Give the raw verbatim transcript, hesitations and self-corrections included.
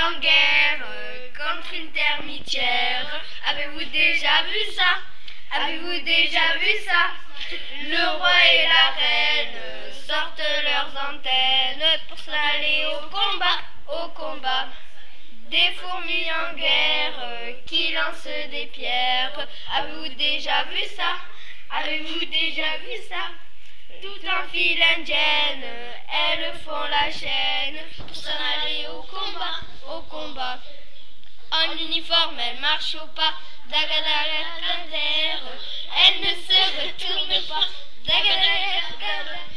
en guerre contre une termitière. Avez-vous déjà vu ça? Avez-vous déjà vu ça? Le roi et la reine sortent leurs antennes pour s'aller au combat, au combat. Des fourmis en guerre qui lancent des pierres. Avez-vous déjà vu ça? Avez-vous déjà vu ça? Tout en file indienne, elles font la chaîne pour s'en aller au combat, au combat. En uniforme, elles marchent au pas, dagadagadader. Elles ne se retournent pas, dagadagadader.